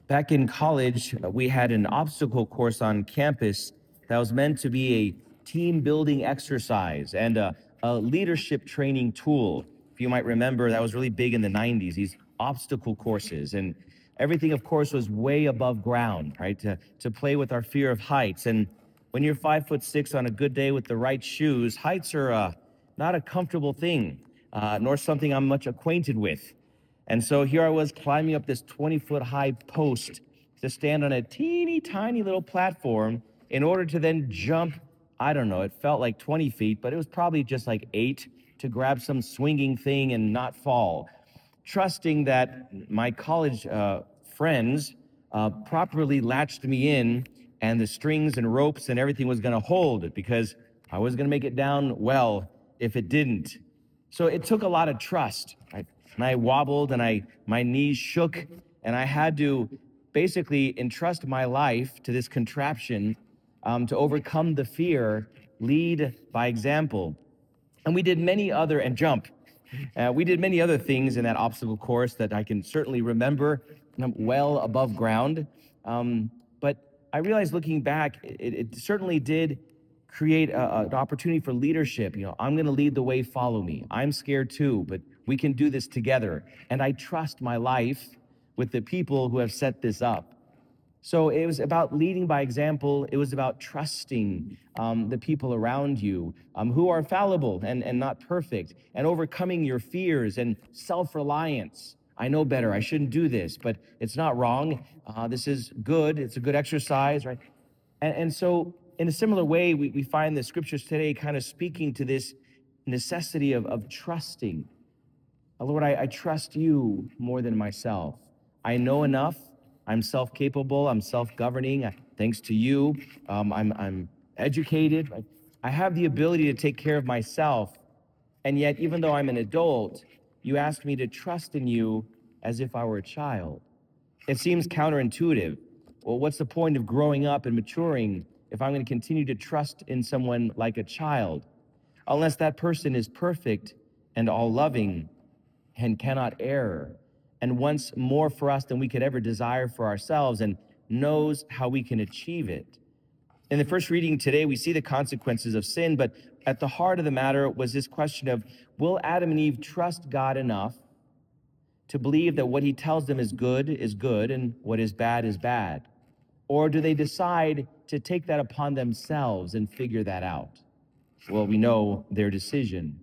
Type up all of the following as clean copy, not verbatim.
Back in college, we had an obstacle course on campus that was meant to be a team building exercise and a leadership training tool. If you might remember, that was really big in the 90s, these obstacle courses. And everything, of course, was way above ground, right? To play with our fear of heights. And when you're 5'6" on a good day with the right shoes, heights are not a comfortable thing, nor something I'm much acquainted with. And so here I was climbing up this 20-foot high post to stand on a teeny tiny little platform in order to then jump, I don't know, it felt like 20 feet, but it was probably just like 8 to grab some swinging thing and not fall, trusting that my college friends properly latched me in and the strings and ropes and everything was going to hold because I was going to make it down well if it didn't. So it took a lot of trust, right? And I wobbled and my knees shook and I had to basically entrust my life to this contraption to overcome the fear, lead by example. And we did many other, and jump. We did many other things in that obstacle course that I can certainly remember well above ground. But I realized looking back, it certainly did create an opportunity for leadership. You know, I'm going to lead the way, follow me. I'm scared too, but we can do this together. And I trust my life with the people who have set this up. So it was about leading by example. It was about trusting the people around you who are fallible and not perfect, and overcoming your fears and self-reliance. I know better. I shouldn't do this, but it's not wrong. This is good. It's a good exercise, right? And so in a similar way, we find the scriptures today kind of speaking to this necessity of trusting. Lord, I trust you more than myself. I know enough. I'm self-capable. I'm self-governing. Thanks to you, I'm educated. I have the ability to take care of myself. And yet, even though I'm an adult, you ask me to trust in you as if I were a child. It seems counterintuitive. Well, what's the point of growing up and maturing if I'm going to continue to trust in someone like a child? Unless that person is perfect and all-loving and cannot err, and wants more for us than we could ever desire for ourselves, and knows how we can achieve it. In the first reading today, we see the consequences of sin, but at the heart of the matter was this question of, will Adam and Eve trust God enough to believe that what he tells them is good, and what is bad? Or do they decide to take that upon themselves and figure that out? Well, we know their decision.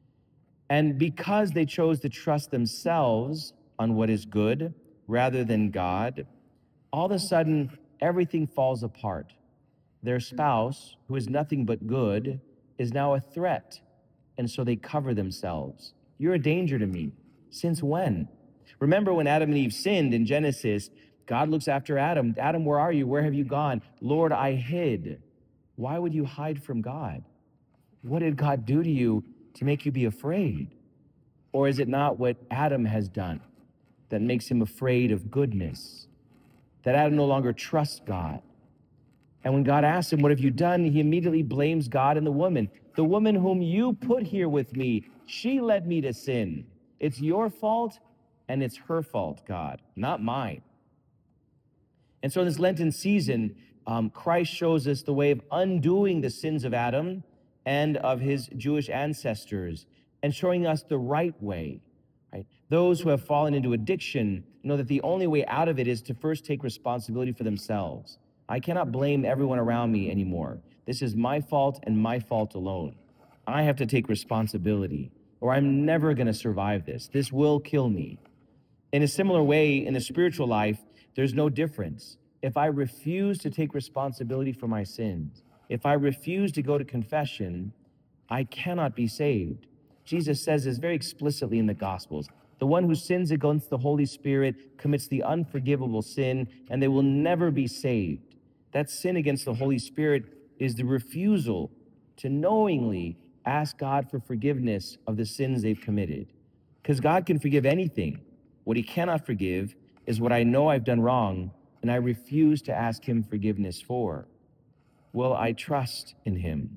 And because they chose to trust themselves on what is good rather than God, all of a sudden, everything falls apart. Their spouse, who is nothing but good, is now a threat. And so they cover themselves. You're a danger to me. Since when? Remember when Adam and Eve sinned in Genesis, God looks after Adam. Adam, where are you? Where have you gone? Lord, I hid. Why would you hide from God? What did God do to you to make you be afraid? Or is it not what Adam has done that makes him afraid of goodness? That Adam no longer trusts God. And when God asks him, what have you done? He immediately blames God and the woman. The woman whom you put here with me, she led me to sin. It's your fault and it's her fault, God, not mine. And so in this Lenten season, Christ shows us the way of undoing the sins of Adam and of his Jewish ancestors, and showing us the right way. Right? Those who have fallen into addiction know that the only way out of it is to first take responsibility for themselves. I cannot blame everyone around me anymore. This is my fault and my fault alone. I have to take responsibility, or I'm never going to survive this. This will kill me. In a similar way, in the spiritual life, there's no difference. If I refuse to take responsibility for my sins, if I refuse to go to confession, I cannot be saved. Jesus says this very explicitly in the Gospels. The one who sins against the Holy Spirit commits the unforgivable sin, and they will never be saved. That sin against the Holy Spirit is the refusal to knowingly ask God for forgiveness of the sins they've committed. Because God can forgive anything. What he cannot forgive is what I know I've done wrong, and I refuse to ask him forgiveness for. Will I trust in him?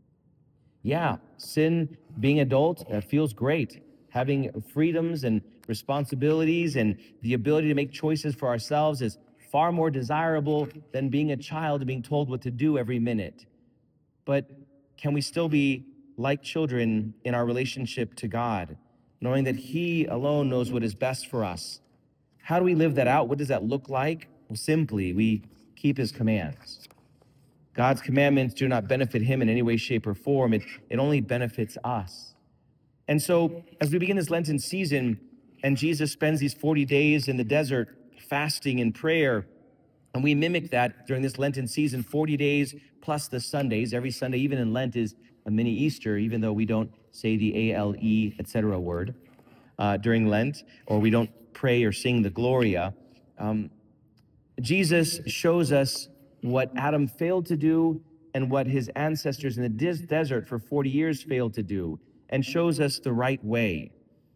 Yeah, sin, being adult, feels great. Having freedoms and responsibilities and the ability to make choices for ourselves is far more desirable than being a child and being told what to do every minute. But can we still be like children in our relationship to God, knowing that He alone knows what is best for us? How do we live that out? What does that look like? Well, simply, we keep His commands. God's commandments do not benefit Him in any way, shape, or form. It only benefits us. And so, as we begin this Lenten season, and Jesus spends these 40 days in the desert fasting and prayer, and we mimic that during this Lenten season, 40 days plus the Sundays. Every Sunday, even in Lent, is a mini Easter, even though we don't say the A-L-E, etc. word during Lent, or we don't pray or sing the Gloria. Jesus shows us what Adam failed to do and what his ancestors in the desert for 40 years failed to do, and shows us the right way.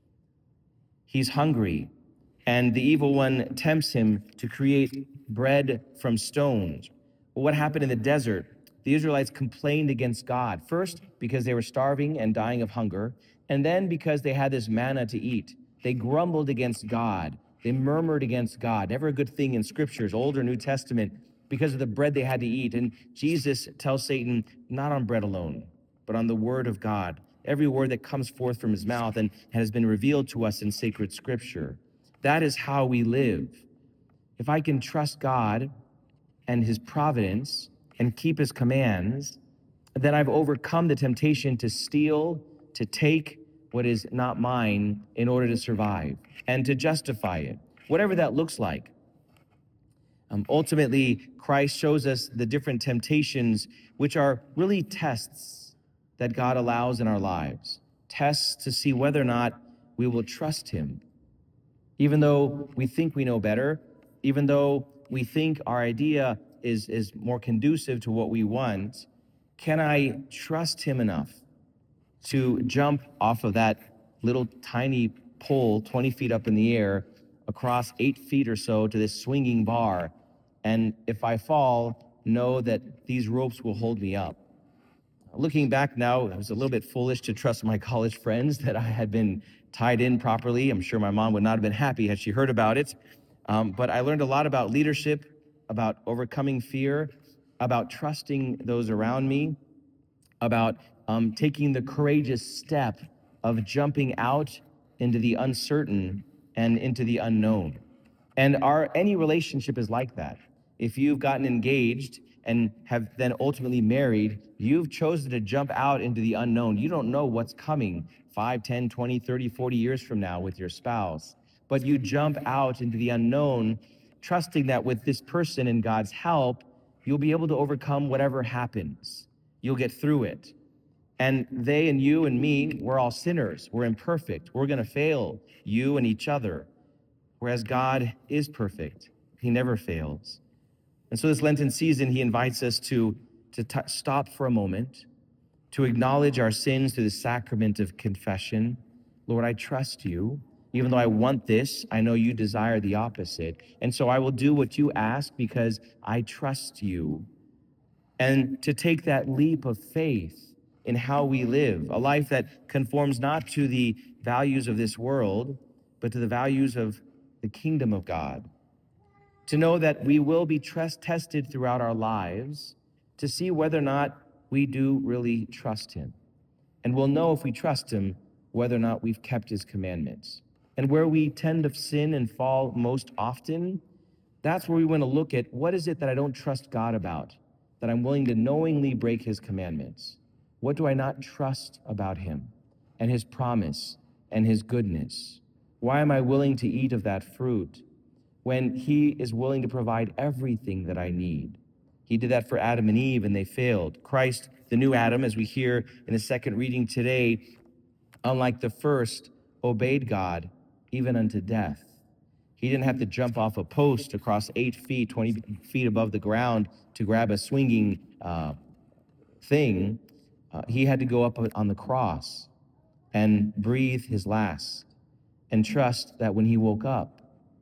He's hungry, and the evil one tempts him to create bread from stones. Well, what happened in the desert? The Israelites complained against God, first because they were starving and dying of hunger, and then because they had this manna to eat. They grumbled against God. They murmured against God. Never a good thing in scriptures, Old or New Testament, because of the bread they had to eat. And Jesus tells Satan, not on bread alone, but on the word of God, every word that comes forth from his mouth and has been revealed to us in sacred scripture. That is how we live. If I can trust God and his providence and keep his commands, then I've overcome the temptation to steal, to take what is not mine in order to survive, and to justify it, whatever that looks like. Ultimately, Christ shows us the different temptations, which are really tests that God allows in our lives, tests to see whether or not we will trust him. Even though we think we know better, even though we think our idea is more conducive to what we want, can I trust him enough to jump off of that little tiny pole 20 feet up in the air across 8 feet or so to this swinging bar? And if I fall, know that these ropes will hold me up. Looking back now, I was a little bit foolish to trust my college friends that I had been tied in properly. I'm sure my mom would not have been happy had she heard about it. But I learned a lot about leadership, about overcoming fear, about trusting those around me, about taking the courageous step of jumping out into the uncertain and into the unknown. And any relationship is like that. If you've gotten engaged and have then ultimately married, you've chosen to jump out into the unknown. You don't know what's coming 5, 10, 20, 30, 40 years from now with your spouse. But you jump out into the unknown, trusting that with this person and God's help, you'll be able to overcome whatever happens. You'll get through it. And they and you and me, we're all sinners. We're imperfect. We're going to fail, you and each other. Whereas God is perfect. He never fails. And so this Lenten season, he invites us to stop for a moment, to acknowledge our sins through the sacrament of confession. Lord, I trust you. Even though I want this, I know you desire the opposite. And so I will do what you ask because I trust you. And to take that leap of faith in how we live, a life that conforms not to the values of this world, but to the values of the kingdom of God. To know that we will be tested throughout our lives to see whether or not we do really trust him. And we'll know if we trust him whether or not we've kept his commandments. And where we tend to sin and fall most often, that's where we want to look at what is it that I don't trust God about, that I'm willing to knowingly break his commandments. What do I not trust about him and his promise and his goodness? Why am I willing to eat of that fruit when he is willing to provide everything that I need? He did that for Adam and Eve, and they failed. Christ, the new Adam, as we hear in the second reading today, unlike the first, obeyed God even unto death. He didn't have to jump off a post across 8 feet, 20 feet above the ground to grab a swinging thing. He had to go up on the cross and breathe his last and trust that when he woke up,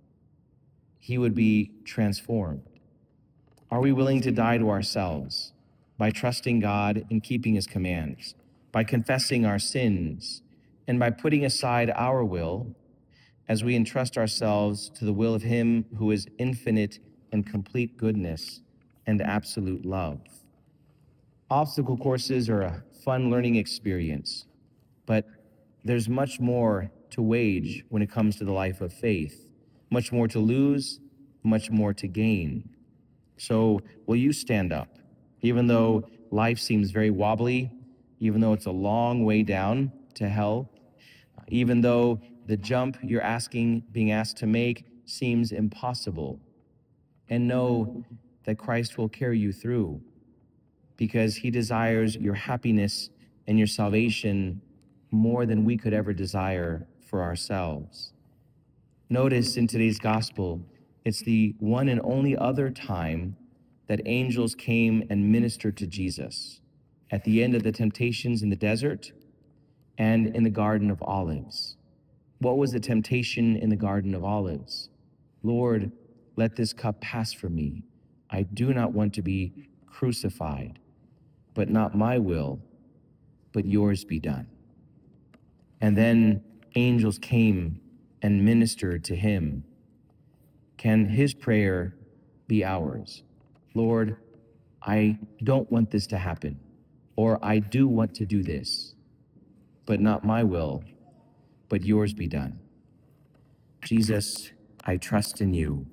he would be transformed. Are we willing to die to ourselves by trusting God and keeping his commands, by confessing our sins, and by putting aside our will as we entrust ourselves to the will of him who is infinite and complete goodness and absolute love. Obstacle courses are a fun learning experience, but there's much more to wage when it comes to the life of faith, much more to lose, much more to gain. So will you stand up, even though life seems very wobbly, even though it's a long way down to hell, even though the jump you're being asked to make seems impossible, and know that Christ will carry you through because he desires your happiness and your salvation more than we could ever desire for ourselves. Notice in today's gospel, it's the one and only other time that angels came and ministered to Jesus at the end of the temptations in the desert and in the Garden of Olives. What was the temptation in the Garden of Olives? Lord, let this cup pass from me. I do not want to be crucified, but not my will, but yours be done. And then angels came and ministered to him. Can his prayer be ours? Lord, I don't want this to happen, or I do want to do this, but not my will, but yours be done. Jesus, I trust in you.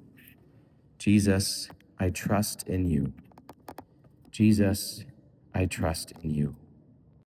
Jesus, I trust in you. Jesus, I trust in you.